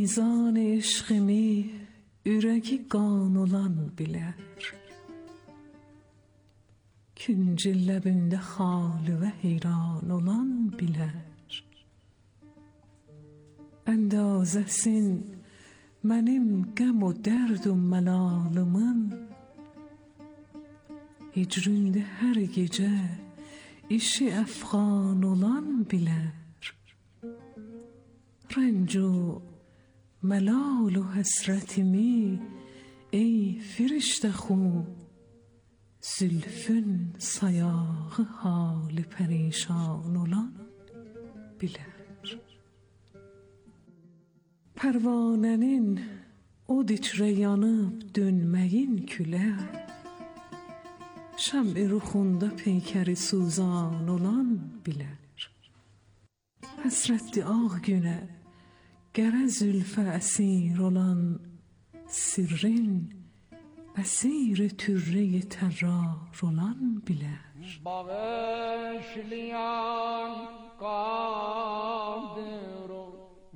Mizan eşkimi ürəgi qan olan bilər. Küncü ləbində xal və heyran olan bilər. Əndazəsin mənim qəm o dərd o məlalımın, hicründə hər gecə işi əfğan olan bilər. Rənc o məlal o həsrətimi ey firiştə xu, zülfün sayağı hal pərişan olan bilər. Pərvanənin o ditrə yanıb dönməyin külə, şəm'i ruxunda peykəri suzan olan bilər. Həsrətli ağ günə qərə zülfə əsir olan sirrin əsir türre tərrar olan bilər. Bağışlayan qadir o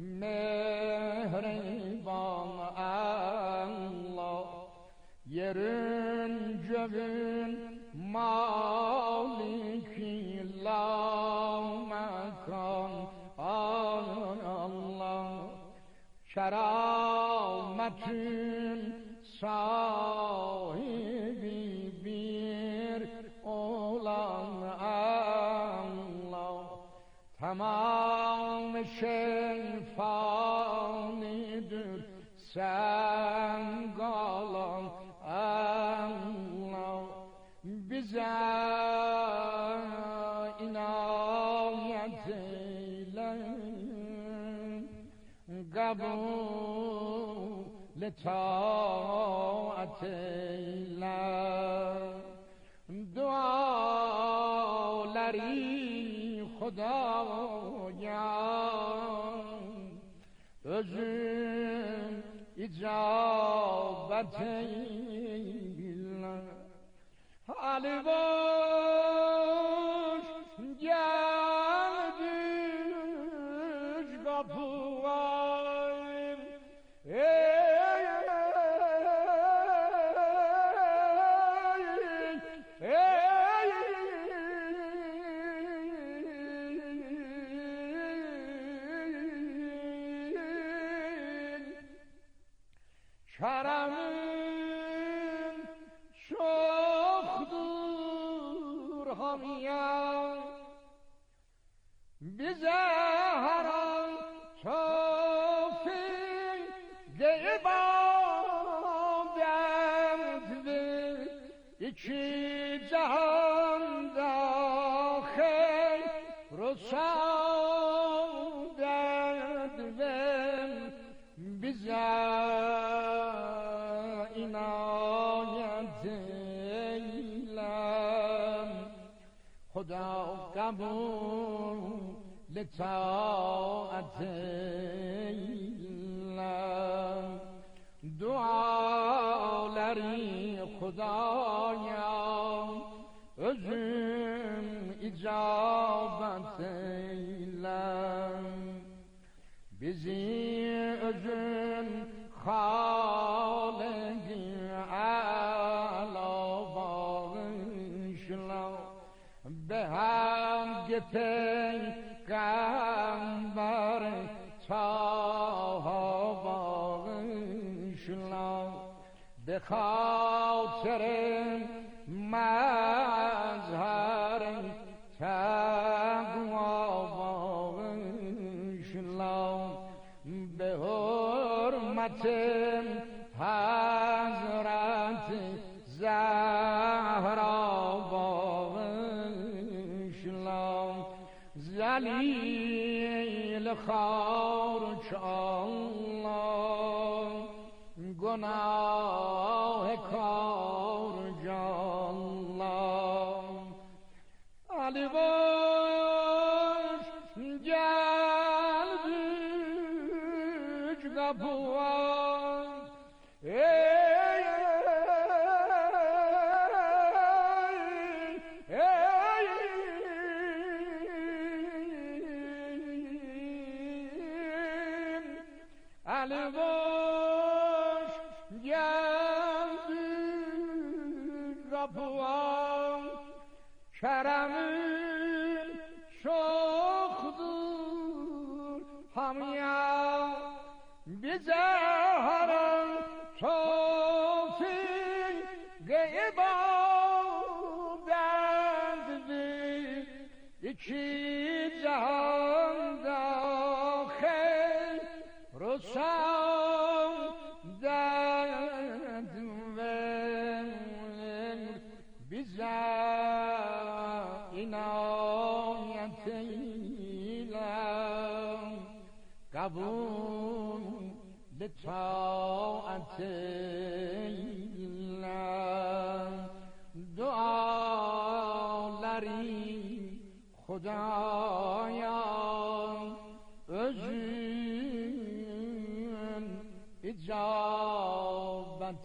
mehriban Allah, yerin göğün maliki la mekan Allah, kerametin sahibi bir olan Allah, tamam şey fanidir sen kalan Allah, bize inayet eyle, kabul taat eyle. Duaları Xudaya özün icabet eyle. Ali boş geldik kapıya, Kerem'in çoktur hamiye, bize her an tevfik de ibadet ver. İki cihanda hayr ve saadet ver, bize inayet eyle. Xuda kabul taat eyle. Duaları Xudaya özün icabet eyle. Bizi özün Hâlegi âlâ bağışla, behem peygamber Taha bağışla, be خاطر مظهر تقوا bağışla, به حرمت حضرت زهرا bağışla. ذلیل خار Allah, گناه کار جالله. علی باش geldik kapıya, Ali kapıvan kerem'in çoktur hamya bize haram tofik geybandır iki cihanda kheyr rusam bize inayet eyle kabul litaat eyle duaları Khudaya özün icabet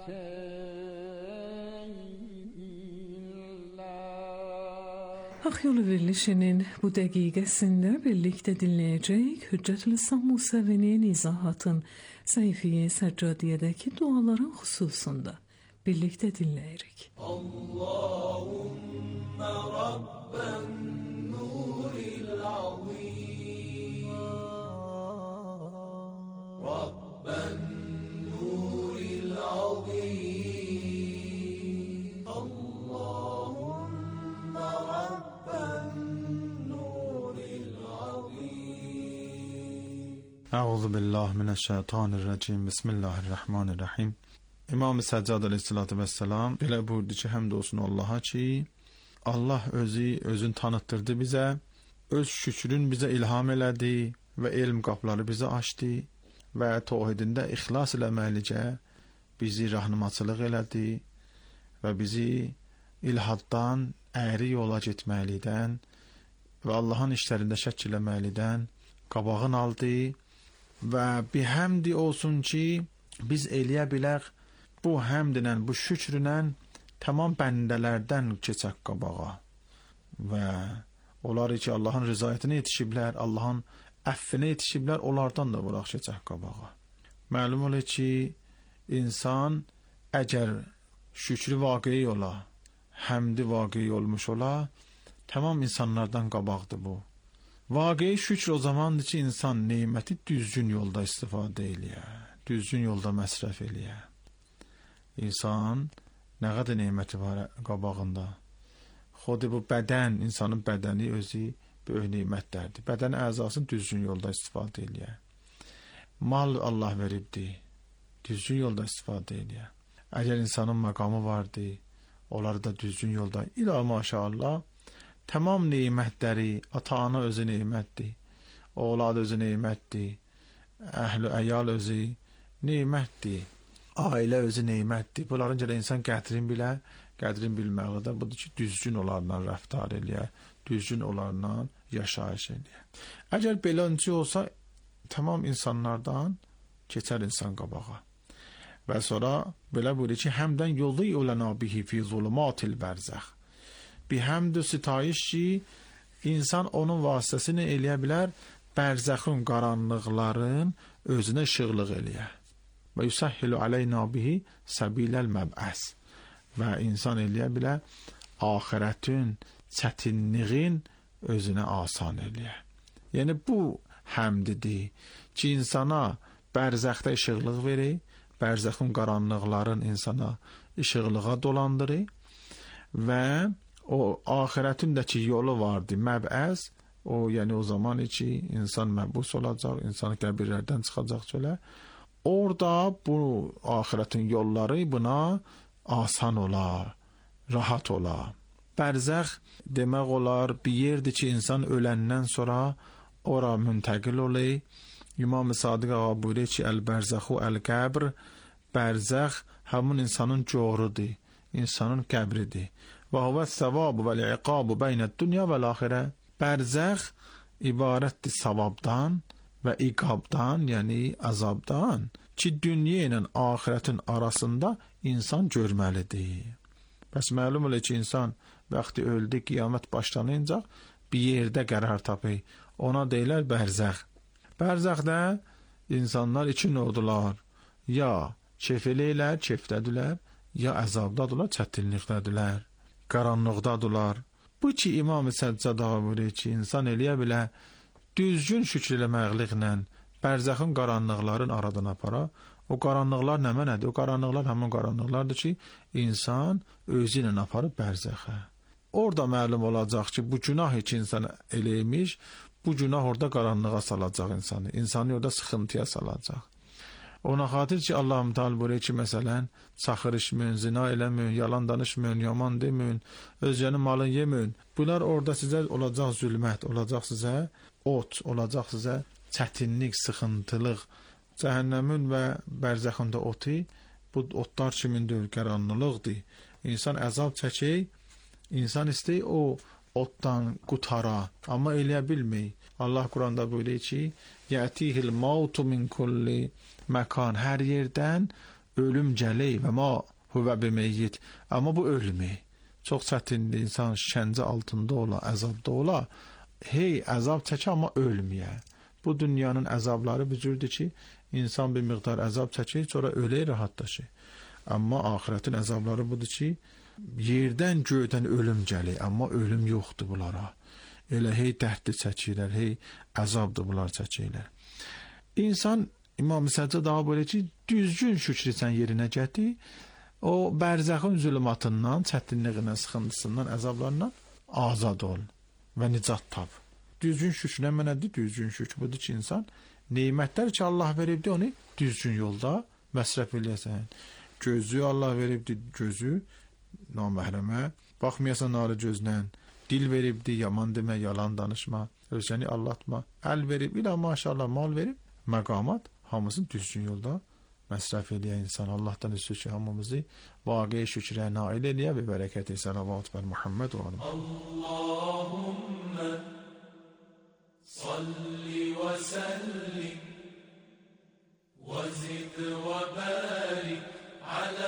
Hak Yolu verilişinin bu dəqiqəsində birlikdə dinləyəcək Hüccətül-İslam Musevi'nin izahatın Səhifə-i Səccadiyədəki duaların xüsusunda birlikdə dinləyirik. Allahümme Rabben nuril azim Rabben nuril azim Allahümme Rabben nuril azim Euzu billahi mineşşeytanirracim. Bismillahirrahmanirrahim. İmam Səccad əleyhissalatu vesselam belə buyurdu ki, həmd olsun Allaha ki, Allah özün tanıtdırdı bizə, öz şükrün bizə ilham elədi və elm qapıları bizə açdı və tövhidində ixlas eləməlicə bizi rəhnumaçılıq elədi və bizi ilhaddan, əyri yola getməlidən və Allahın işlərində şəkk eləməlidən qabağın aldı və bir həmdi olsun ki, biz eləyə bilək bu həmdlə, bu şükrlə tamam bəndələrdən keçək qabağa və onlar ki, Allahın rızayətinə yetişiblər, Allahın əffinə yetişiblər, onlardan da vuraq keçək qabağa. Məlum olur ki, insan əgər şükrü vaqei ola, həmdi vaqei olmuş ola, tamam insanlardan qabaqdır bu. Vaqei şükr o zamandır ki, insan neyməti düzgün yolda istifadə eləyə, düzgün yolda məsrəf eləyə. İnsan nə qədər neyməti var qabağında. Xodu bu bədən, insanın bədəni özü böyük neymətlərdir. Bədən əzasını düzgün yolda istifadə eləyə. Mal Allah veribdi, düzgün yolda istifadə eləyə. Əgər insanın məqamı vardı, onları da düzgün yolda. İlə maşallah, tamam neymətləri, ata-ana özü neymətdir, oğlad özü neymətdir, əhl-i əyal özü neymətdir, ailə özü neymətdir. Bunların görə insan qədrin bilməli də budur ki, düzgün onlarla rəftar eləyə, düzgün onlarla yaşayış eləyə. Əgər beləncə olsa, tamam insanlardan keçər insan qabağa. Və sonra belə buyurur ki, həmdən yolu yolana bihi fi zulumatil bərzəx. Bir həmd-ü sitayiş ki, insan onun vasitəsini eləyə bilər, bərzəxin qaranlıqların özünə işıqlıq eləyə. Və yusəhhilu aleyna bihi səbiləl məb'əs. Və insan eləyə bilər, axirətin, çətinliğin özünə asan eləyə. Yəni bu həmdidir ki, insana bərzəxdə işıqlıq verir, bərzəxin qaranlıqların insana işıqlığa dolandırır və o axirətindəki yolu vardı, məb'əz, o yəni o zaman ki, insan məbus olacaq, insan qəbirlərdən çıxacaq çölə. Orada bu axirətin yolları buna asan olar, rahat olar. Bərzəx demək olar bir yerdir ki, insan öləndən sonra ora müntəqil olur. İmam Sadiq ağa buyurur ki, əl-bərzəxu əl-qəbr, bərzəx həmin insanın coğrudur, insanın qəbridir. Və huvə səvabu vəl-iqabu beynəd-dünya vəl-axirə. Bərzəx ibarətdir savabdan və iqabdan, yəni əzabdan ki, dünya ilə axirətin arasında insan görməlidir. Bəs məlum olur ki, insan vaxtı öldü, qiyamət başlanınca bir yerdə qərar tapır. Ona deyilər bərzəx. Bərzəxdə insanlar iki növdülər. Ya keyf eləyirlər, keyfdədirlər, ya əzabdadırlar, çətinlikdədirlər. qaranlıqdadılar. Bu ki İmam Səccad ağa buyurur ki, insan eləyə bilə düzgün şükür eləməkliklə bərzəxin qaranlıqların aradan apara. O qaranlıqlar nədir? O qaranlıqlar həmin qaranlıqlardır ki, insan özü ilə aparıb bərzəxə. Orada məlum olacaq ki, bu günah ki insan eləymiş, bu günah orada qaranlığa salacaq insanı. İnsanı orada sıxıntıya salacaq. Ona xatir ki, Allah-u Teala buyurur ki, məsələn, çaxır içməyin, zina eləməyin, yalan danışmayın, yaman deməyin, özgənin malını yeməyin. Bunlar orada sizə olacaq zülmət, olacaq sizə ot, olacaq sizə çətinlik, sıxıntılıq. Cəhənnəmin və bərzəxində otu, bu otlar kimindir, qaranlıqdır. İnsan əzab çəkir, insan istəyir o otdan qutara, amma eləyə bilmir. Allah Quranda buyurur ki, yətihil mautu min kulli məkan, hər yerdən ölüm gəlir və ma huvə bimeyyit. Amma bu ölmür. Çox çətindir, insan şəncə altında ola, əzabda ola. Hey, əzab çəkir, amma ölməyə. Bu dünyanın əzabları bir cürdür ki, insan bir miqdar əzab çəkir, sonra ölür, rahatlaşır. Amma axirətin əzabları budur ki, yerdən göydən ölüm gəlir, amma ölüm yoxdur bunlara. Elə hey dərdli çəkirlər, hey əzabdır bunlar çəkirlər. İnsan, İmam Səccad ağa böyle ki, düzgün şükür sən yerinə gətir, o bərzəxin zülmatından, çətinliyindən, sıxıntısından, əzablarından azad ol və nicat tap. Düzgün şükür nə mənədir? Düzgün şükür budur ki, insan neymətlər ki Allah veribdi, onu düzgün yolda məsrəf eləyəsən. Gözü Allah veribdi, gözü naməhrəmə, baxmayasan narı gözlə, dil veribdi, yaman demə, yalan danışma, özəni allatma, əl verib, ilə maşallah mal verib, məqamat, hamısını düzgün yolda məsrəf eləyə insan. Allahdan üstü ki, hamımızı vaqi şükrə nail eləyə və bərəkəti salavat bər Muhammed o adım. Allahümme salli və səllim və zid və bərik alə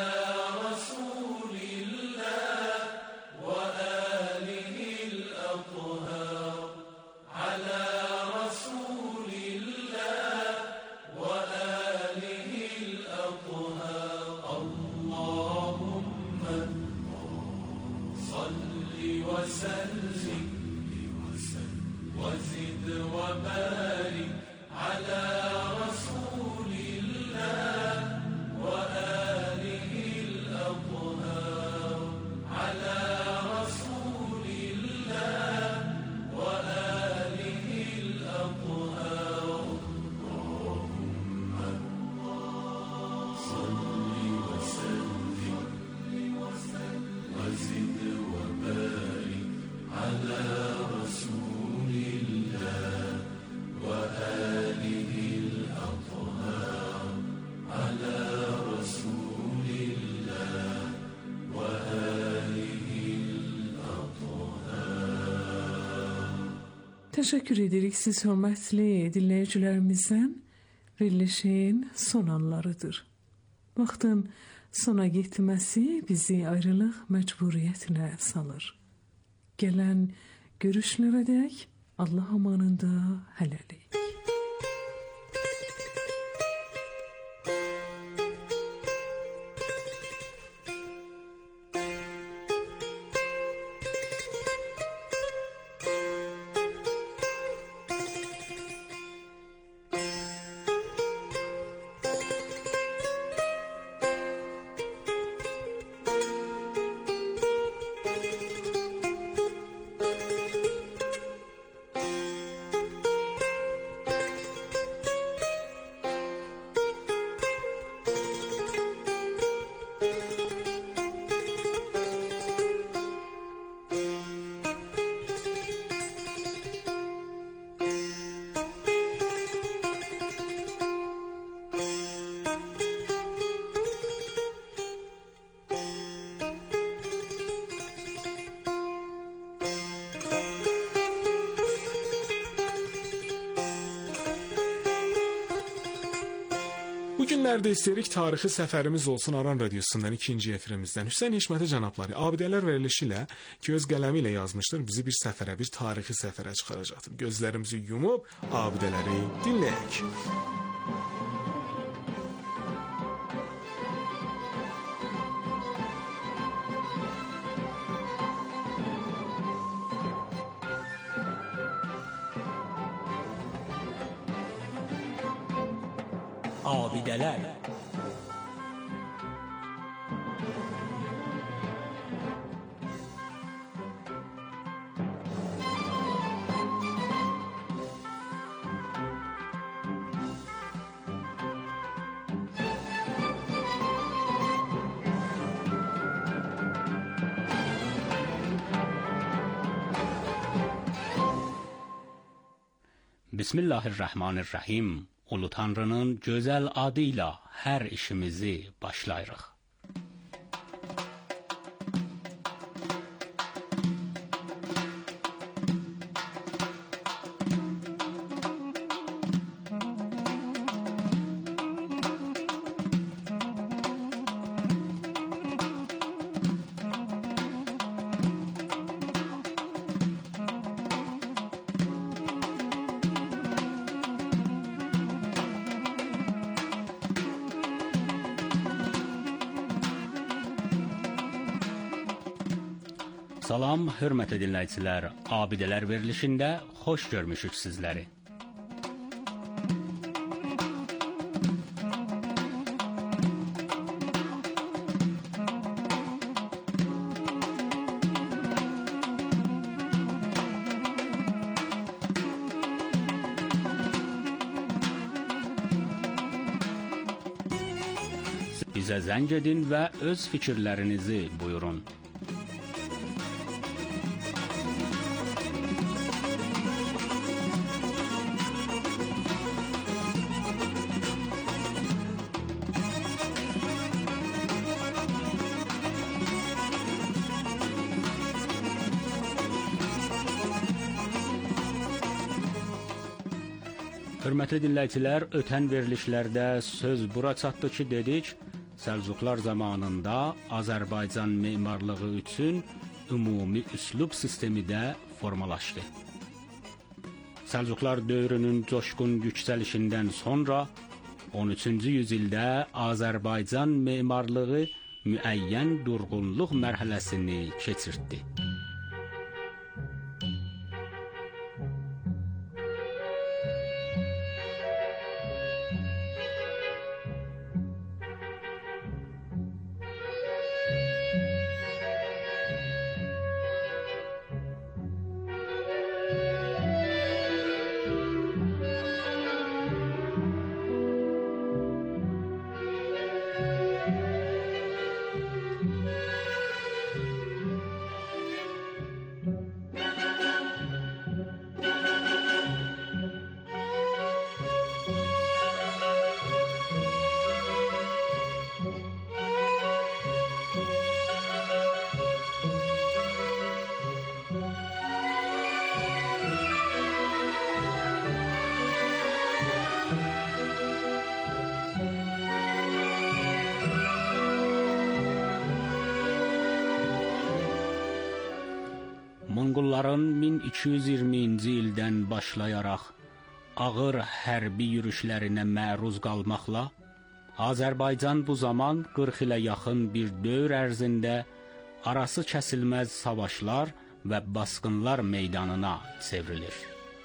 Teşekkür edirik siz hörmətli dinləyicilərimizdən. Verilişin son anlarıdır. Vaxtın sona getməsi bizi ayrılıq məcburiyyətinə salır. Gələn görüşlərə dək Allah amanında hələlik. Bugünlərdə istəyirik tarixi səfərimiz olsun Aran Radiosundan ikinci efirimizdən. Hüseyn Hikməti cənabları abidələr verilişi ilə göz qələmi ilə yazmışdır. Bizi bir səfərə, bir tarixi səfərə çıxaracaqdır. Gözlərimizi yumub abidələri dinləyək. Abidələr. Bismillahirrahmanirrahim. Ulu Tanrının gözəl adıyla hər işimizi başlayırıq. Salam, hörmətli dinləyicilər. Abidələr verilişində xoş görmüşük sizləri. Bizə zəng edin və öz fikirlərinizi buyurun. Hörmətli dinləyicilər, ötən verilişlərdə söz bura çatdı ki, dedik, Səlcuqlar zamanında Azərbaycan memarlığı üçün ümumi üslub sistemi də formalaşdı. Səlcuqlar dövrünün coşqun yüksəlişindən sonra 13-cü yüzildə Azərbaycan memarlığı müəyyən durğunluq mərhələsini keçirtdi. Monqolların 1220-ci ildən başlayaraq ağır hərbi yürüşlərinə məruz qalmaqla Azərbaycan bu zaman 40 ilə yaxın bir dövr ərzində arası kəsilməz savaşlar və basqınlar meydanına çevrilir.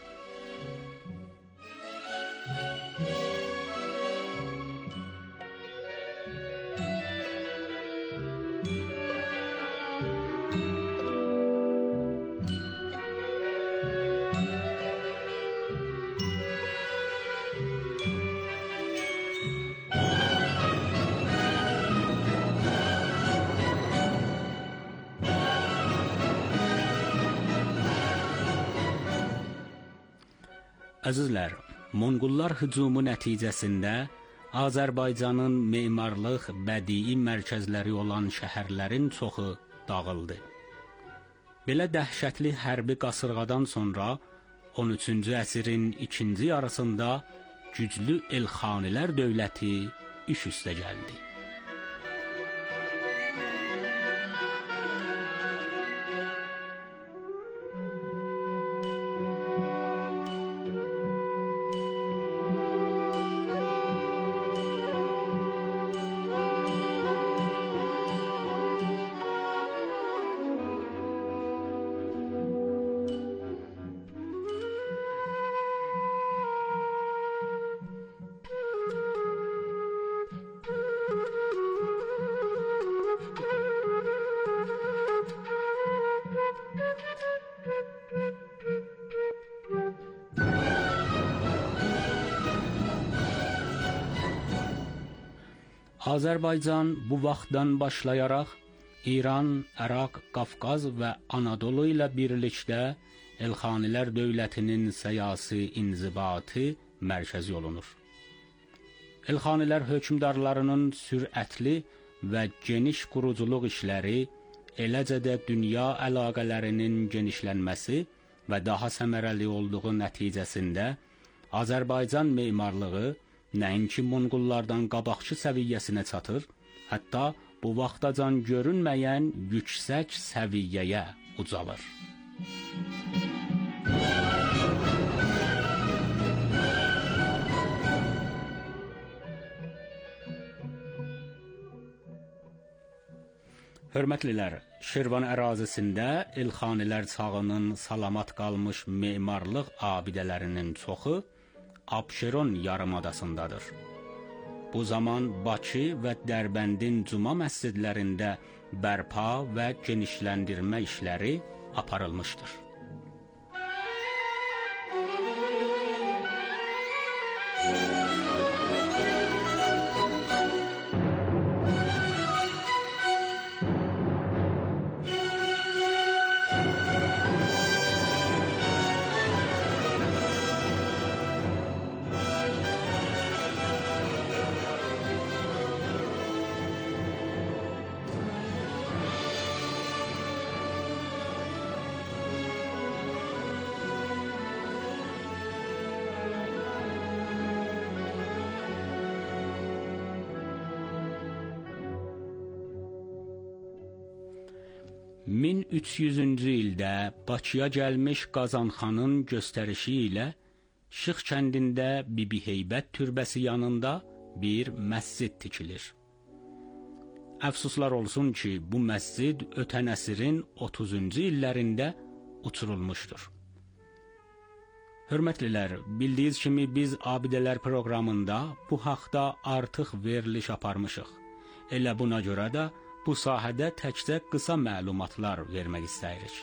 Əzizlər, Monqollar hücumu nəticəsində Azərbaycanın memarlıq, bədii mərkəzləri olan şəhərlərin çoxu dağıldı. Belə dəhşətli hərbi qasırğadan sonra 13-cü əsrin ikinci yarısında güclü Elxanilər dövləti iş üstə gəldi. Azərbaycan bu vaxtdan başlayaraq İran, Əraq, Qafqaz və Anadolu ilə birlikdə Elxanilər dövlətinin siyasi inzibatı mərkəzi olunur. Elxanilər hökmdarlarının sürətli və geniş quruculuq işləri, eləcə də dünya əlaqələrinin genişlənməsi və daha səmərəli olduğu nəticəsində Azərbaycan memarlığı nəinki Monqollardan qabaqçı səviyyəsinə çatır, hətta bu vaxtacan görünməyən yüksək səviyyəyə ucalır. Hörmətlilər, Şirvan ərazisində Elxanilər çağının salamat qalmış memarlıq abidələrinin çoxu Abşeron yarımadasındadır. Bu zaman Bakı və Dərbəndin cuma məscidlərində bərpa və genişləndirmə işləri aparılmışdır. ...1300-cü ildə Bakıya gəlmiş Qazanxanın göstərişi ilə Şıx kəndində Bibi Heybət türbəsi yanında bir məscid tikilir. Əfsuslar olsun ki, bu məscid ötən əsrin 30-cu illərində uçurulmuşdur. Hörmətlilər, bildiyiniz kimi biz abidələr proqramında bu haqda artıq veriliş aparmışıq. Elə buna görə də bu sahədə təkcə qısa məlumatlar vermək istəyirik.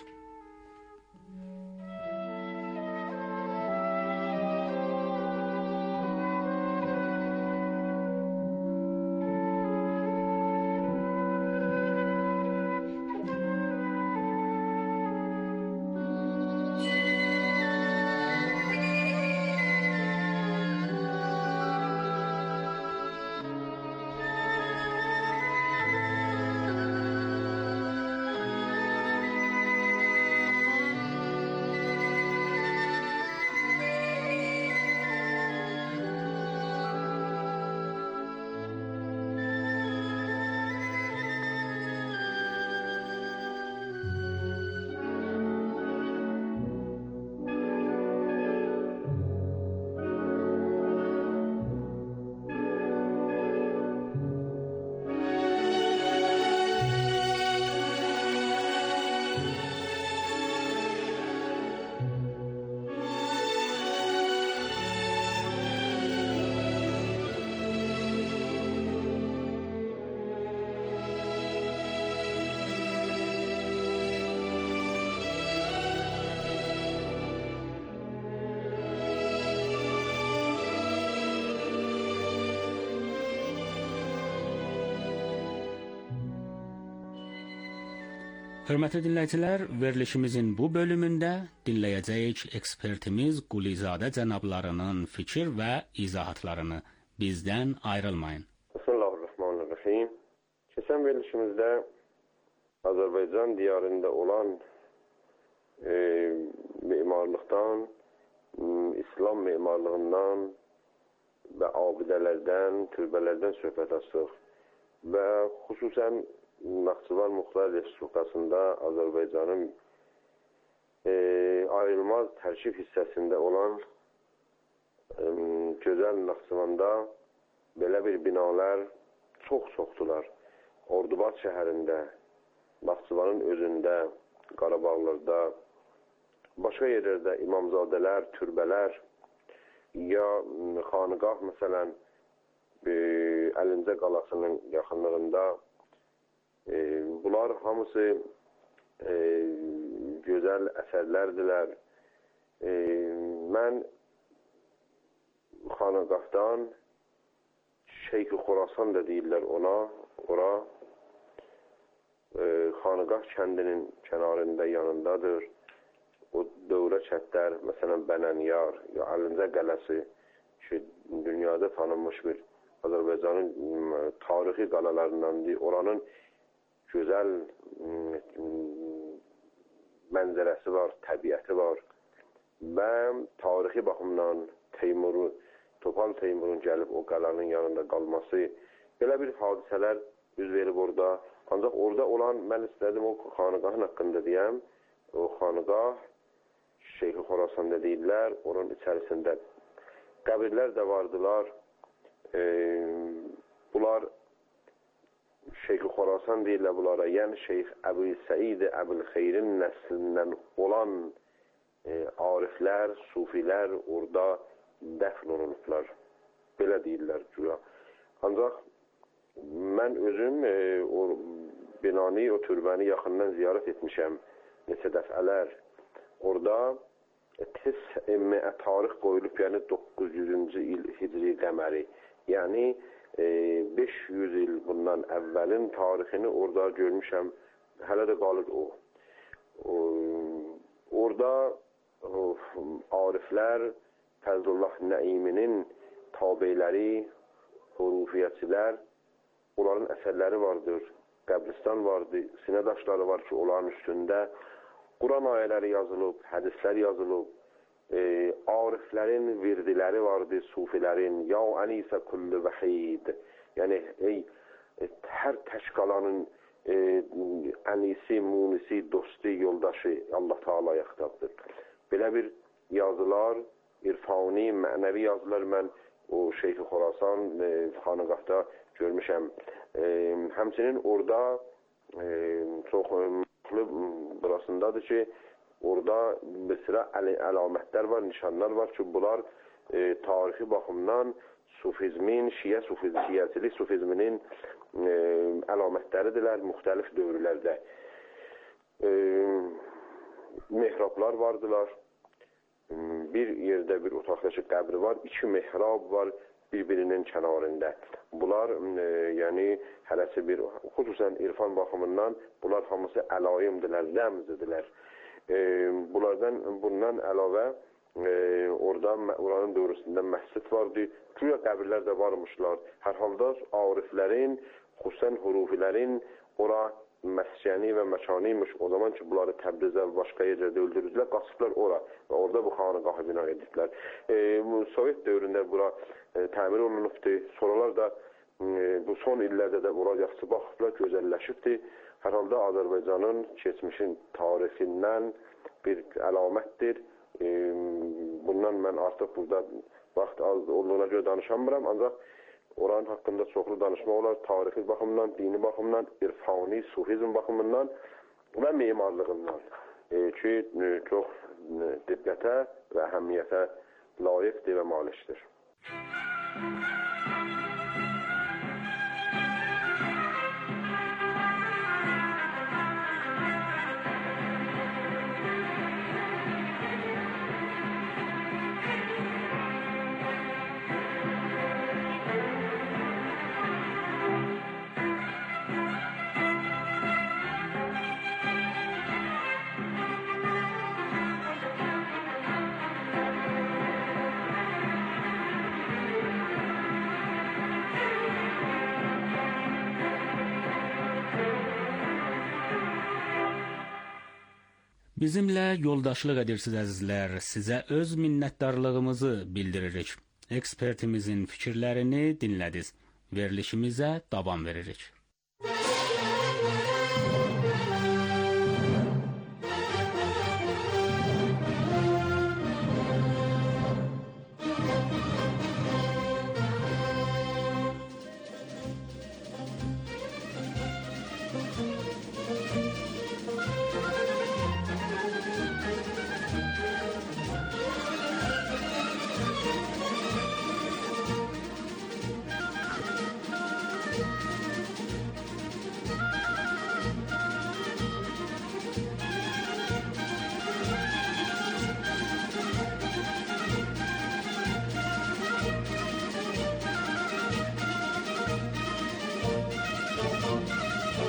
Hörmətli dinləyicilər, verilişimizin bu bölümündə dinləyəcəyik ekspertimiz Qulizadə cənablarının fikir və izahatlarını. Bizdən ayrılmayın. Bismillahirrahmanirrahim. Keçən verilişimizdə Azərbaycan diyarında olan memarlıqdan, İslam memarlığından və abidələrdən, türbələrdən söhbət açdıq və xüsusən Naxçıvan Muxtar Respublikasında Azərbaycanın ayrılmaz tərkib hissəsində olan gözəl Naxçıvanda belə bir binalar çoxdular. Ordubad şəhərində, Naxçıvanın özündə, Qarabağlarda, başqa yerlərdə imamzadələr, türbələr ya xanıqah məsələn Əlincə qalasının yaxınlığında bunlar hamısı gözəl əsərlərdirlər. Mən xanıqahdan Şeyh-i Xorasan da deyirlər ona. Ora Xanıqah kəndinin kənarında, yanındadır. O dövrə çətlər, məsələn, Bənənyar, ya Əlincə qələsi ki, dünyada tanınmış bir Azərbaycanın tarixi qalalarındandır. Oranın gözəl mənzərəsi var, təbiəti var və tarixi baxımdan Topal Teymurun gəlib o qalanın yanında qalması, belə bir hadisələr üz verib orada. Ancaq orada olan, mən istədim o xanıqahın haqqında deyəm. O xanıqah Şeyh-i Xorasanda deyirlər, onun içərisində qəbirlər də vardılar. Bunlar Şeyh-i Xorasan deyirlər bunlara, yəni Şeyh Əbu Səid Əbul Xeyrin nəslindən olan ariflər, sufilər orada dəfn olunublar. Belə deyirlər güya. Ancaq mən özüm o binanı, o türbəni yaxından ziyarət etmişəm. Neçə dəfələr. Orada tarix qoyulub, yəni 900-cü il hicri qəməri. Yəni 500 il bundan əvvəlin tarixini orada görmüşəm. Hələ də qalır o. Orada ariflər, Fəzlullah Nəiminin tabeyləri, hurufiyyətçilər, onların əsərləri vardır. Qəbristan vardır, sinə daşları var ki, onların üstündə Quran ayələri yazılıb, hədislər yazılıb, ariflərin virdiləri vardır, sufilərin, ya ənisə kullu vəhid, yəni hər tək qalanın ənisi, munisi, dostu, yoldaşı Allah Teala'ya xitabdır. Belə bir yazılar, irfani, mənəvi yazılar mən o Şeyh-i Xorasan xanıqahda görmüşəm. Həmçinin orada çox burasındadır ki, orada bir sıra əlamətlər var, nişanlar var ki, bunlar tarixi baxımdan sufizmin, şiyyəçilik sufizminin əlamətləridirlər müxtəlif dövrlərdə. Mehrablar vardılar. Bir yerdə bir otaqdakı qəbri var, 2 mehrab var bir-birinin kənarında. Bunlar yəni hələsi bir, xüsusən irfan baxımından bunlar hamısı əlayimdirlər, rəmzdirlər. Bundan əlavə oranın dövrüsündə məscid vardı. Güya qəbirlər də varmışlar. Hər halda ariflərin, xüsusən hurufilərin ora məskəni və məkanıymış. O zaman ki, bunları Təbrizə və başqa yerlərdə öldürürdülər, qaçıblar ora və orada bu xanıqahı bina ediblər. Sovet dövründə bura təmir olunubdur. Sonralar da bu son illərdə də ora yaxşı baxıblar, gözəlləşibdir. Hər halda Azərbaycanın keçmişin tarixindən bir əlamətdir. Bundan mən artıq burada vaxt az olduğuna görə danışamıram, ancaq oranın haqqında çoxlu danışma olar, tarixi baxımdan, dini baxımdan, irfani, sufizm baxımından və memarlığından ki, çox diqqətə və əhəmiyyətə layiqdir və malikdir. Bizimlə yoldaşlıq edirsiniz əzizlər. Sizə öz minnətdarlığımızı bildiririk. Ekspertimizin fikirlərini dinlədiniz. Verilişimizə davam veririk.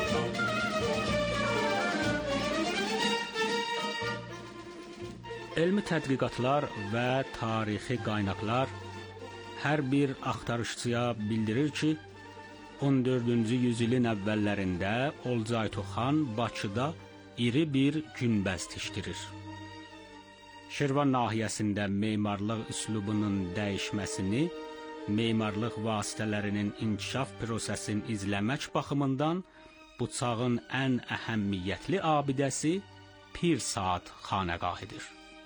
Elmi tədqiqatlar və tarixi qaynaqlar hər bir axtarışçıya bildirir ki, 14-cü yüzilin əvvəllərində Olcaytu xan Bakıda iri bir günbəz tikdirir. Şirvan nahiyəsində memarlıq üslubunun dəyişməsini, memarlıq vasitələrinin inkişaf prosesini izləmək baxımından bu çağın ən əhəmiyyətli abidəsi Pir Saat xanəqahıdır.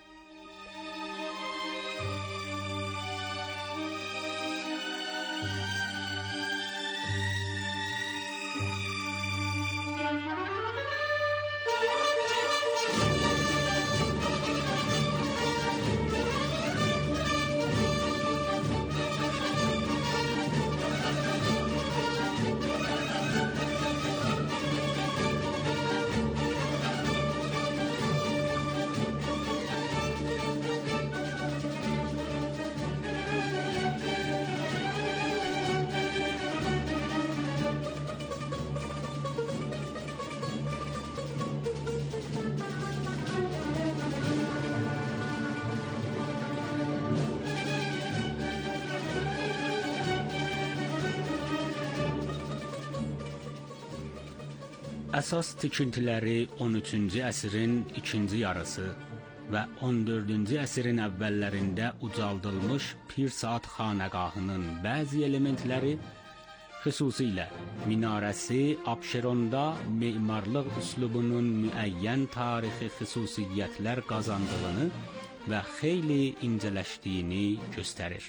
Əsas tikintiləri 13-cü əsrin ikinci yarısı və 14-cü əsrin əvvəllərində ucaldılmış Pir Saat xanəqahının bəzi elementləri, xüsusilə minarəsi Abşeronda memarlıq üslubunun müəyyən tarixi xüsusiyyətlər qazandığını və xeyli incələşdiyini göstərir.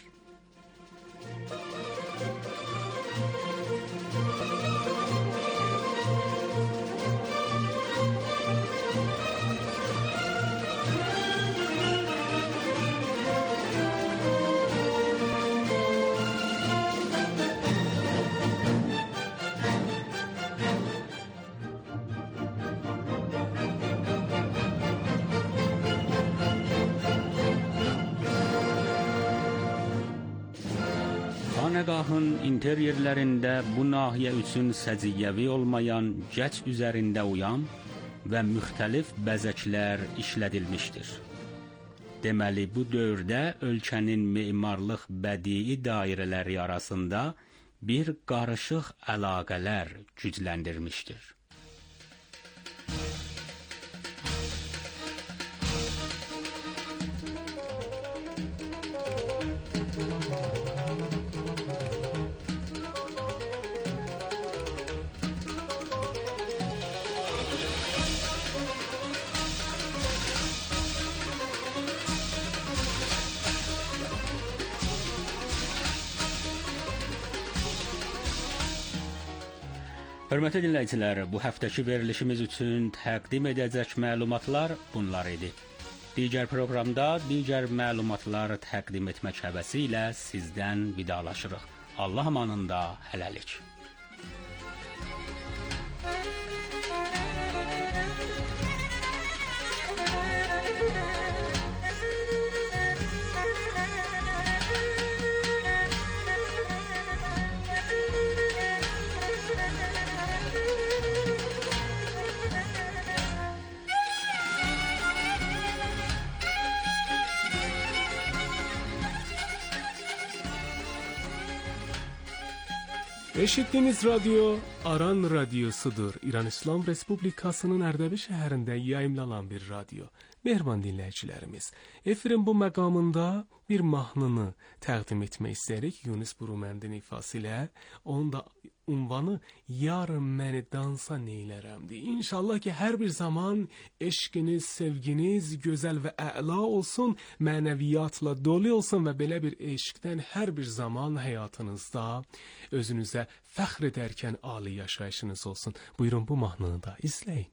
Xanəqahın interyerlərində bu nahiyə üçün səciyyəvi olmayan gəc üzərində uyam və müxtəlif bəzəklər işlədilmişdir. Deməli, bu dövrdə ölkənin memarlıq bədii dairələri arasında bir qarışıq əlaqələr gücləndirmişdir. Hörmətli dinləyicilər, bu həftəki verilişimiz üçün təqdim edəcək məlumatlar bunlar idi. Digər proqramda digər məlumatlar təqdim etmək həvəsi ilə sizdən vidalaşırıq. Allah amanında hələlik. Eşitdiyiniz radyo Aran Radyosudur. İran İslam Respublikasının Ərdəbil şəhərində yayımlanan bir radyo. Mehriban dinləyicilərimiz, efirin bu məqamında bir mahnını təqdim etmək istəyirik. Yunus Buruməndin ifası ilə, onun da unvanı Yarın məni dansa neylərəmdir. İnşallah ki, hər bir zaman eşqiniz, sevginiz gözəl və əla olsun, mənəviyyatla dolu olsun və belə bir eşqdən hər bir zaman həyatınızda özünüzə fəxr edərkən ali yaşayışınız olsun. Buyurun, bu mahnını da izləyin.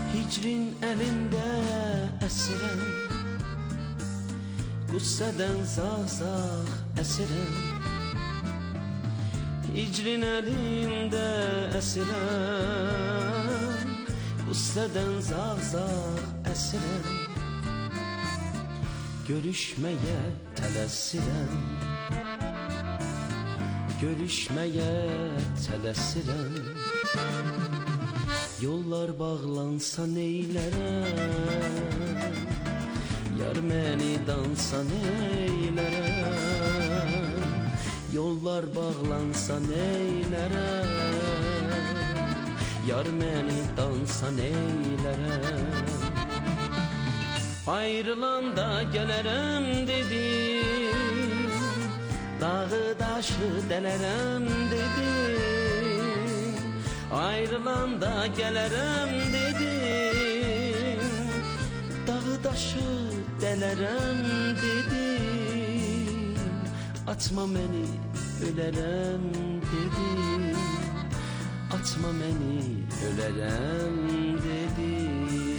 Hicrin elinde esirem, Qüssədən zağ-zağ əsirəm. Hicrin elində əsirəm, Qüssədən zağ-zağ əsirəm. Görüşməyə tələsirəm, Görüşməyə tələsirəm. Yollar bağlansa neylərəm, Yar məni dansa neylərəm. Yollar bağlansa neylərəm, Yar məni dansa neylərəm. Ayrılanda gələrəm dedim, Dağı daşı dələrəm dedim. Ayrılanda gələrəm dedim, Dağı daşı dələrəm dedim. Atma məni ölərəm dedim, Atma məni ölərəm dedim.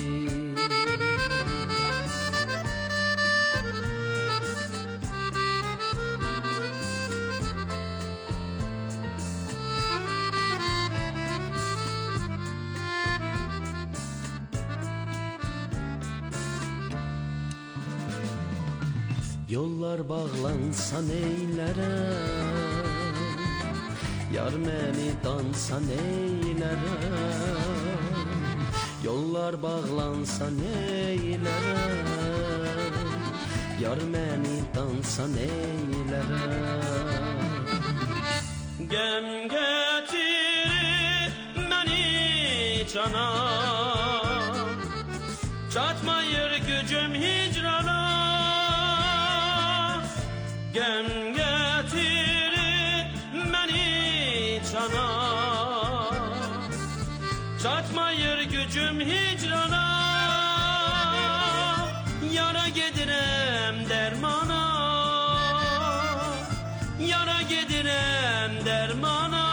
Yollar bağlansa neylərəm, Yar məni dansa neylərəm. Yollar bağlansa neylərəm, Yar məni dansa neylərəm. Gəm gətir məni cana, Çatmayır gücüm hicrana. Gəm gətirir məni cana, Çatmayır gücüm hicrana. Yara gedirəm dərmana, Yara gedirəm dərmana.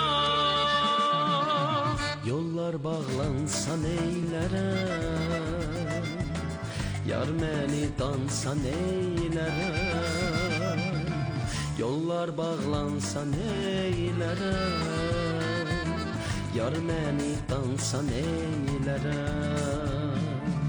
Yollar bağlansa neylərəm, Yar məni dansa neylərəm. Yollar bağlansa neylərəm, Yar məni dansa neylərəm.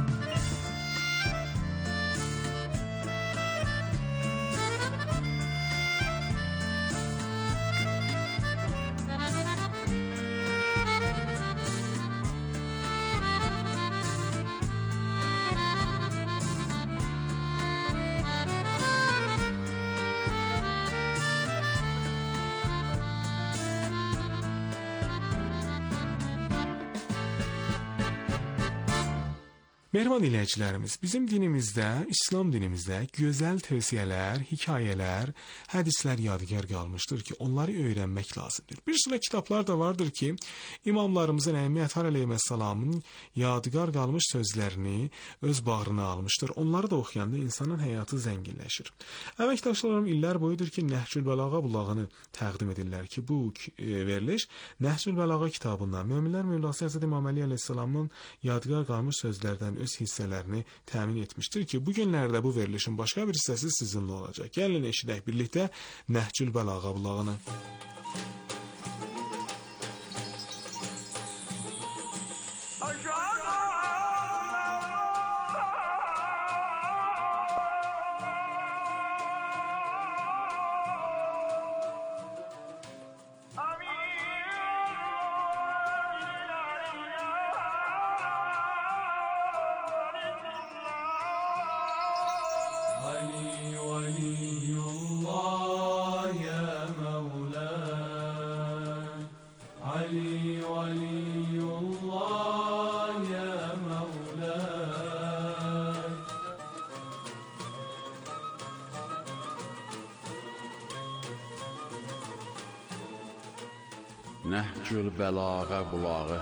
Mehriban dinləyicilərimiz, bizim dinimizdə, İslam dinimizdə gözəl tövsiyələr, hekayələr, hədislər yadigar qalmışdır ki, onları öyrənmək lazımdır. Bir sıra kitablar da vardır ki, imamlarımızın Əmmi Ətər əleyhissalamın yadigar qalmış sözlərini öz bağrına almışdır. Onları da oxuyanda insanın həyatı zənginləşir. Əməkdaşlarım illər boyudur ki, Nəhcül Bəlağa bulağını təqdim edirlər ki, bu veriliş Nəhcül Bəlağa kitabından Möminlər Mövlası Həzrət İmam Əli əleyhissalamın yadigar qalmış sözlərdən öz hissələrini təmin etmişdir ki, bu günlərdə bu verilişin başqa bir hissəsi sizinlə olacaq. Gəlin eşidək birlikdə Nəhcül Bəlağa bulağını. Nəhcül Bəlağa bulağı.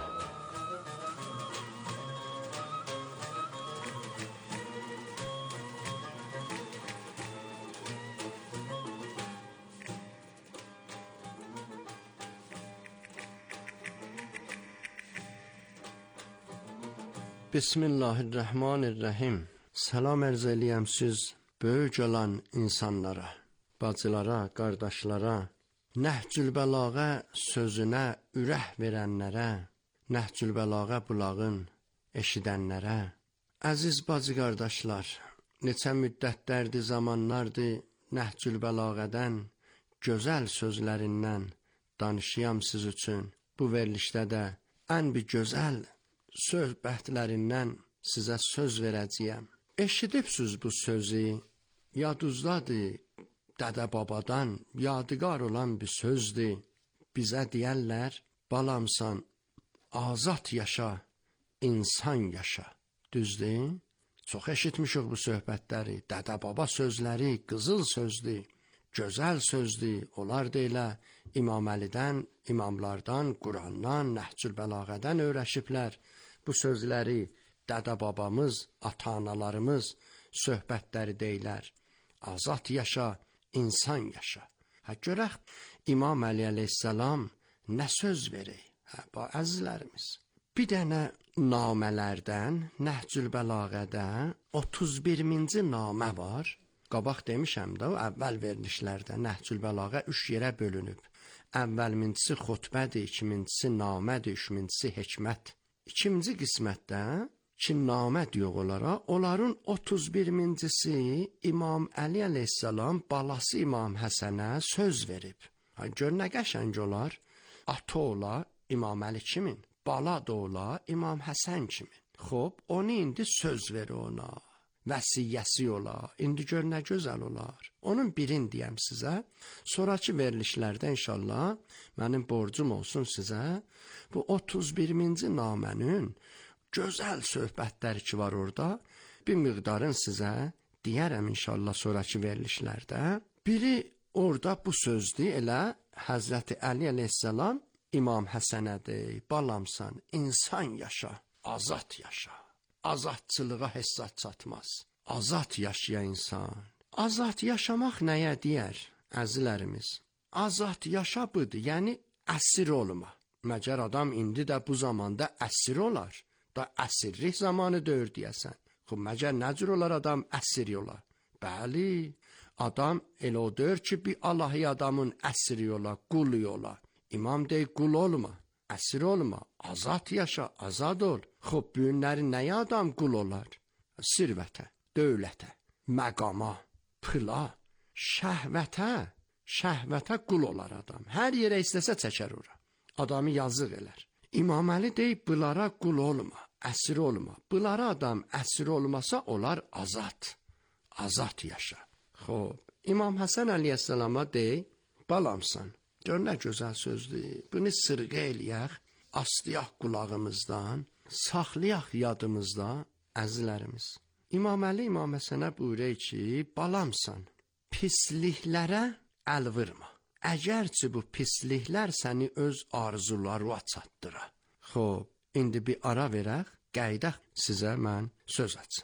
Bismillahirrahmanirrahim. Salam ərz eləyəm siz böyük olan insanlara, bacılara, qardaşlara, Nəhcül Bəlağə sözünə ürək verənlərə, Nəhcül Bəlağə bulağın eşidənlərə. Əziz bacı qardaşlar, neçə müddətlərdir, zamanlardır Nəhcül Bəlağədən, gözəl sözlərindən danışıyam siz üçün. Bu verilişdə də ən bir gözəl söhbətlərindən sizə söz verəcəyəm. Eşidibsiz bu sözü, yadınızdadır, dədə babadan yadigar olan bir sözdür. Bizə deyərlər, balamsan, azad yaşa, insan yaşa. Düzdür? Çox eşitmişik bu söhbətləri, dədə baba sözləri, qızıl sözdür, gözəl sözdür. Onlar da elə İmam Əlidən, imamlardan, Qurandan, Nəhcül Bəlağədən öyrəşiblər. Bu sözləri dədə babamız, ata-analarımız söhbətləri deyilər. Azad yaşa, insan yaşa. Görək İmam Əli əleyhissalam nə söz verir? Əzizlərimiz, bir dənə namələrdən Nəhcül Bəlağədə 31-ci namə var. Qabaq demişəm də, əvvəl verilişlərdə Nəhcül Bəlağə 3 yerə bölünüb. Əvvəlmincisi xutbədir, ikincisi namədir, üçüncüsü hikmət. İkinci qismətdə ki, namə deyiq onlara, onların 31-incisi İmam Əli əleyhissalam balası İmam Həsənə söz verib. Gör nə qəşəng olar, ata ola İmam Əli kimin, bala da ola İmam Həsən kimin. Xob, onu indi söz verir ona, vəsiyyəsi ola, indi gör nə gözəl olar. Onun birini deyəm sizə, sonraki verilişlərdə inşallah mənim borcum olsun sizə, bu 31-ci namənin gözəl söhbətləri ki var orada, bir miqdarın sizə deyərəm inşallah sonraki verilişlərdə. Biri orada bu sözdür, elə Həzrəti Əli əleyhissalam İmam Həsənədir, balamsan, insan yaşa, azad yaşa. Azadçılığa hesab çatmaz. Azad yaşaya insan. Azad yaşamaq nəyə deyər, əzilərimiz? Azad yaşa budur, yəni əsir olma. Məgər adam indi də bu zamanda əsir olar. Da əsirlik zamanı döyür deyəsən. Xub, məgər nə cür olar adam əsir olar? Bəli, adam elə o döyür ki, bir Allahi adamın əsiri olar, qulu olar. İmam dey, qul olma, əsir olma, azad yaşa, azad ol. Xub, bu günləri nəyə adam qul olar? Sirvətə, dövlətə, məqama, pıla, şəhvətə qul olar adam. Hər yerə istəsə çəkər ora. Adamı yazıq elər. İmam Əli deyib, bunlara qul olma, əsir olma. Bunlara adam əsir olmasa, onlar azad. Azad yaşa. Xob, İmam Həsən əleyhissalama deyib, balamsan, gör nə gözəl sözdür. Bunu sırğa eləyək, astıyaq qulağımızdan, saxlayaq yadımızda, əzilərimiz. İmam Əli İmam Həsənə buyurur ki, balamsan, pisliklərə əl vurma. Əgərçi bu pisliklər səni öz arzularına çatdıra. Xob, indi bir ara verək, qəydək sizə mən söz açım.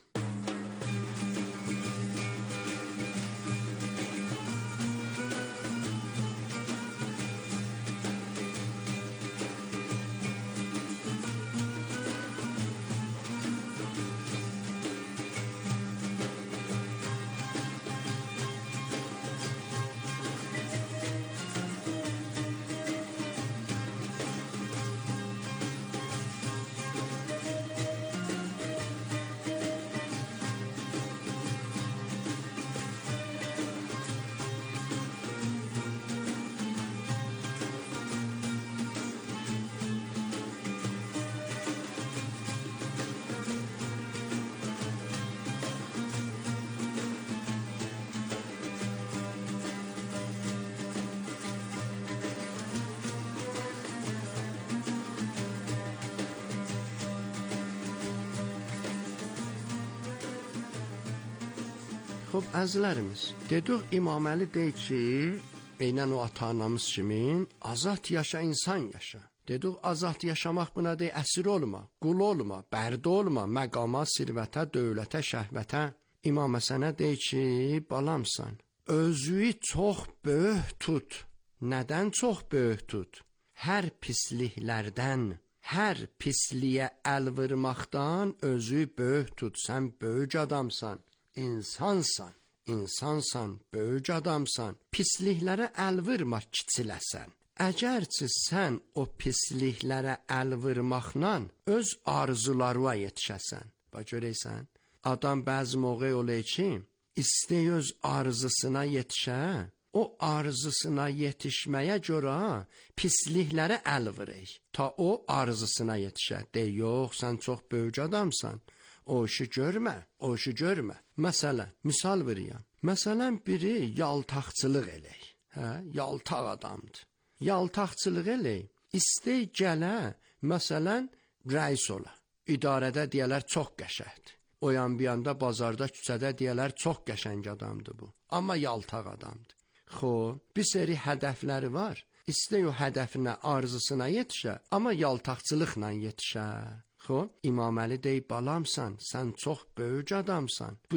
Xob, əzlərimiz, dedik İmam Əli deyir ki, eynən o ata-anamız kimin, azad yaşa, insan yaşa. Dedik, azad yaşamaq buna deyir, əsir olma, qul olma, bərdə olma, məqama, sirvətə, dövlətə, şəhvətə. İmam Həsənə deyir ki, balamsan, özüyü çox böyük tut. Nədən çox böyük tut? Hər pisliklərdən hər pisliyə əl vurmaqdan özü böyük tut. Sən böyük adamsan, insansan, böyük adamsan. Pisliklərə əl vurma kiçiləsən. Əgərçi sən o pisliklərə əl vurmaqla öz arzularına yetişəsən. Bax görəysən, adam bəzi moqe olur ki, istəy öz arzusuna yetişə, o arzusuna yetişməyə görə pisliklərə əl vurur. Ta o arzusuna yetişə. Dey, yox, sən çox böyük adamsan. O işi görmə. Məsələn, misal verəyəm. Məsələn, biri yaltaqçılıq elək. Yaltaq adamdır. Yaltaqçılıq elək. İstəy gələ, məsələn, rəis ola. İdarədə deyələr çox qəşəngdir. O yan bir yanda bazarda, küçədə deyələr çox qəşəng adamdır bu. Amma yaltaq adamdır. Bir seri hədəfləri var. İstəy o hədəfinə, arzusuna yetişə, amma yaltaqçılıqla yetişə. İmam Əli deyir, balamsan, sən çox böyük adamsan. Bu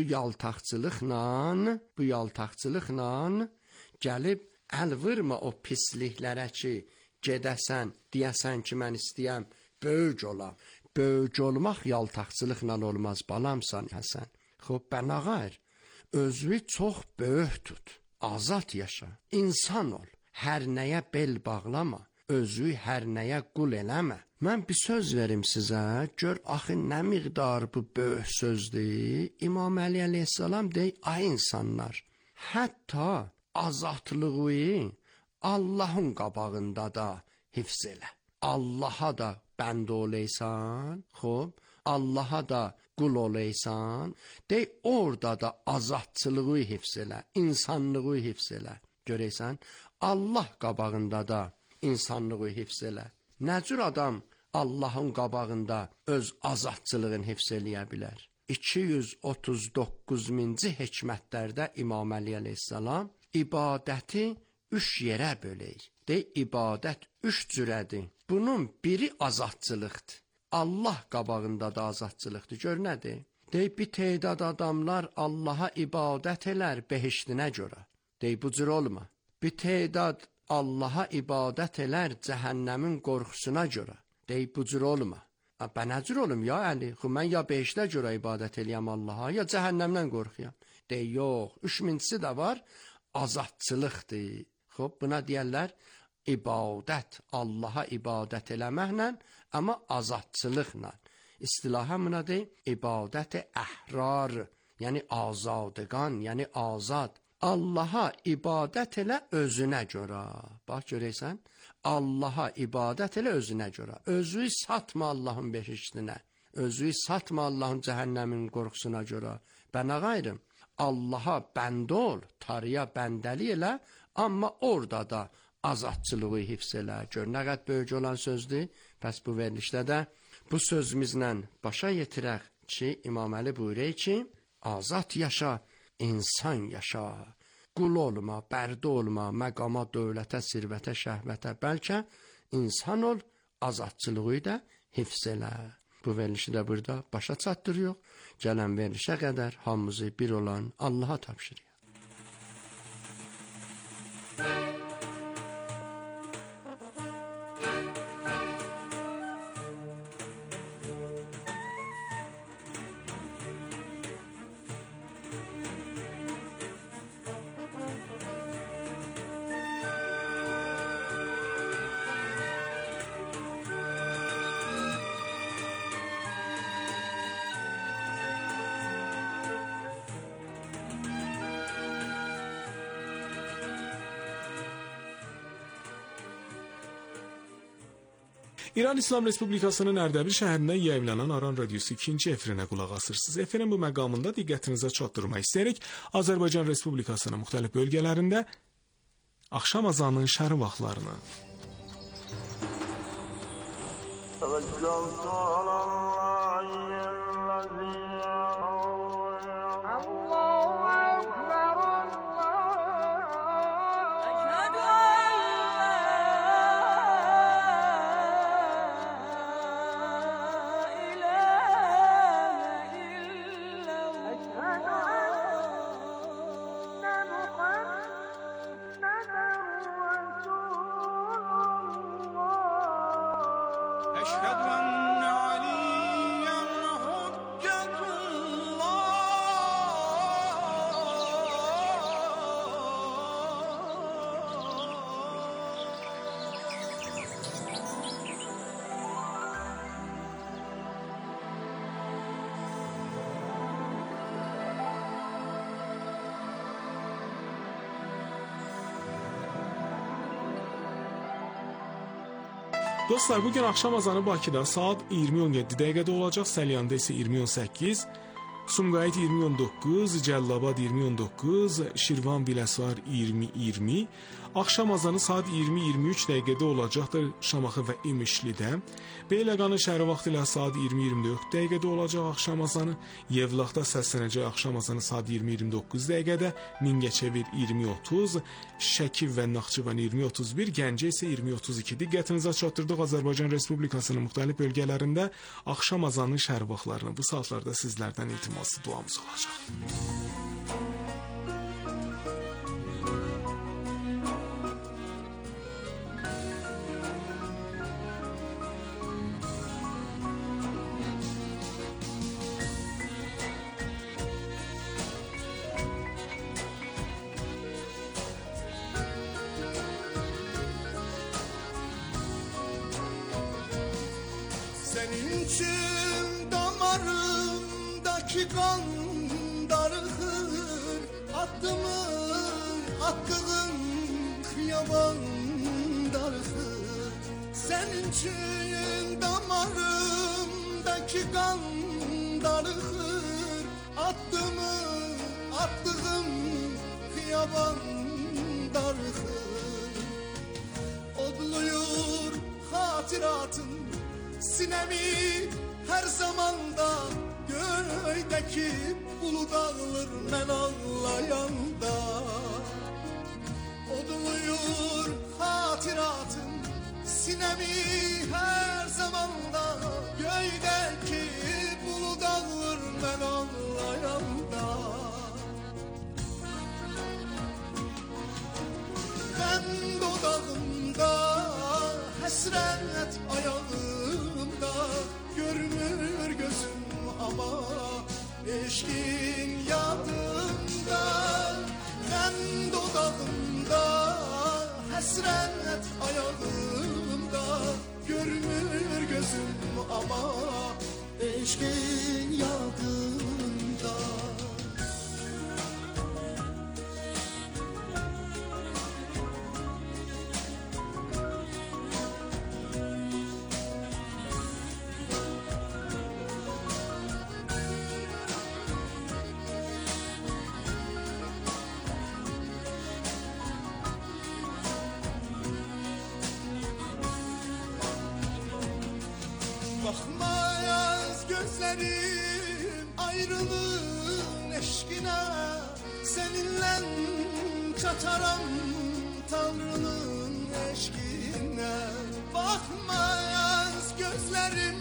yaltaqçılıqla gəlib əl vurma o pisliklərə ki, gedəsən, deyəsən ki, mən istəyəm, böyük olam. Böyük olmaq yaltaqçılıqla olmaz, balamsan Həsən. Bənağayr, özünü çox böyük tut. Azad yaşa, insan ol, hər nəyə bel bağlama, özü hər nəyə qul eləmə. Mən bir söz verim sizə, gör axı nə miqdar bu böyük sözdür. İmam Əli əleyhissalam deyir, ay insanlar, hətta azadlığı Allahın qabağında da hifz elə. Allaha da bənd oleysan, Allaha da qul oleysan, dey orada da azadçılığı hifz elə, insanlığı hifz elə. Görəysən, Allah qabağında da insanlığı hifz elə. Nə cür adam Allahın qabağında öz azadçılığını hifz eləyə bilər? 239-cu hikmətlərdə İmam Əli əleyhissalam ibadəti 3 yerə bölək. Dey, ibadət 3 cürədir. Bunun biri azadçılıqdır. Allah qabağında da azadçılıqdır. Gör nədir? Dey, bir tədad adamlar Allaha ibadət elər behiştinə görə. Dey, bu cür olma. Bir tədad Allaha ibadət elər cəhənnəmin qorxusuna görə. Dey, bu cür olma. Bən nə cür olum ya Əli? Mən ya behiştə görə ibadət eləyəm Allaha, ya cəhənnəmdən qorxuyam. Dey, yox. 3-incisi də var, azadçılıqdır. Buna deyərlər, ibadət, Allaha ibadət eləməklə, amma azadçılıqla. İstilaha buna deyil, ibadət-i əhrar, yəni azadqan, yəni azad. Allaha ibadət elə özünə görə. Bax, görəysən, Allaha ibadət elə özünə görə. Özü satma Allahın behiştinə, özü satma Allahın cəhənnəmin qorxusuna görə. Bənə qayrım, Allaha bənd ol, tarıya bəndəli elə, amma orada da azadçılığı hifz elə. Gör, nə qədər böyük olan sözdür. Pəs bu verilişdə də bu sözümüzlə başa yetirək ki, İmam Əli buyuruyor ki, azad yaşa, insan yaşa, qul olma, bərdə olma, məqama, dövlətə, sirvətə, şəhvətə, bəlkə insan ol, azadçılığı da hifz elə. Bu verilişi də burada başa çatdırıyor. Gələn verilişə qədər hamımızı bir olan Allaha tapşırıyor. İran İslam Respublikasının Ərdəbil şəhərindən yayımlanan Aran Radiosu 2-ci efirinə qulaq asırsınız. Efirin bu məqamında diqqətinizə çatdırmaq istəyirik. Azərbaycan Respublikasının müxtəlif bölgələrində axşam azanının şəri vaxtlarını. أشهد Dostlar, bugün axşam azanı Bakıda saat 20:17 dəqiqədə olacaq, Səlyanda isə 20:18, Sumqayıt 20:19, Cəllabad 20:19, Şirvan Biləsuvar 20:20. Axşam azanı saat 20:23 dəqiqədə olacaqdır Şamaxı və İmişlidə. Beyləqanın şəhəri vaxtı ilə saat 20:24 dəqiqədə olacaq axşam azanı. Yevlaxda səslənəcək axşam azanı saat 20:29 dəqiqədə. Mingəçevir 20:30, Şəki və Naxçıvan 20:31, Gəncə isə 20:32. Diqqətinizə çatdırdıq Azərbaycan Respublikasının müxtəlif bölgələrində axşam azanının şəhər vaxtlarını bu saatlarda sizlərdən iltiması duamız olacaq. Senin için damarımdaki kan darıkır, attığın kıyaban darıkır. Senin için damarımdaki kan darıkır, attığın kıyaban darıkır. Odluyur hatıratın sinemi her zamanda, göğdeki bulut ağlar men ağlayanda. Odluyur hatıratın sinemi her zamanda, göğdeki bulut ağlar men ağlayanda. Ben dodağımda hasret ayağımda, görmür gözüm ama eşkin yadımda. Ben dodağımda hasret ayağımda, görmür gözüm ama eşkin yadımda. Bakmayaz gözlerim ayrılığın eşkine, seninle çataram Tanrı'nın eşkine. Bakmayaz gözlerim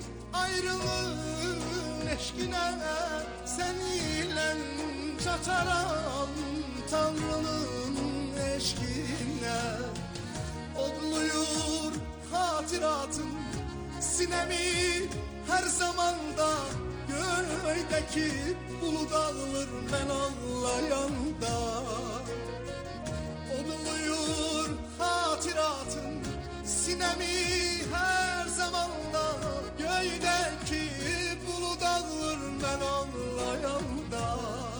ayrılığın eşkine, seninle çataram Tanrı'nın eşkine. Odluyur hatıratın sinemi her zamanda, göğdeki bulut ağlar men ağlayanda. Odluyur hatıratın sinemi her zamanda, göğdeki bulut ağlar men ağlayanda.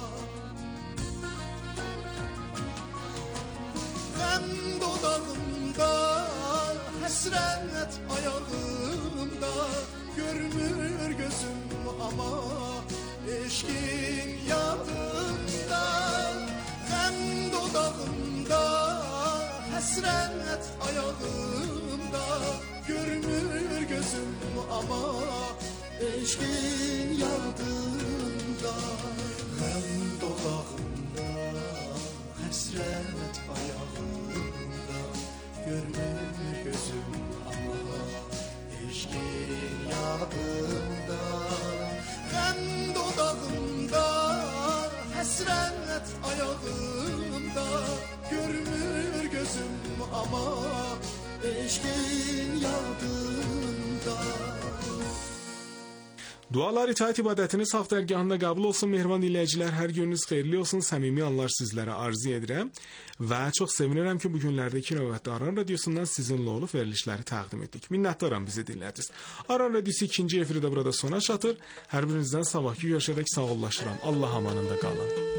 Ben dodağımda hasret ayağımda, görmür gözüm ama eşkin yadımda. Ben dodağımda hasret ayağımda, görmür gözüm ama eşkin yadımda. Ben dodağımda hasret ayağımda, görmür gözüm ama eşkin yadımda. Ben dodağımda hasret ayağımda, görmür gözüm ama eşkin yadımda. Dualar itaat ibadətiniz hafta dərgahında qəbul olsun. Mehriban dinləyicilər, hər gününüz xeyirli olsun. Səmimi anlar sizlərə arzu edirəm və çox sevinirəm ki, bu günlərdə 2 növbətdə Aran Radiosundan sizinlə olub verilişləri təqdim etdik. Minnətdaram bizi dinlədiniz. Aran Radiosu 2-ci efirdə burada sona çatır. Hər birinizdən sabahki görüşədək sağollaşıram. Allah amanında qalın.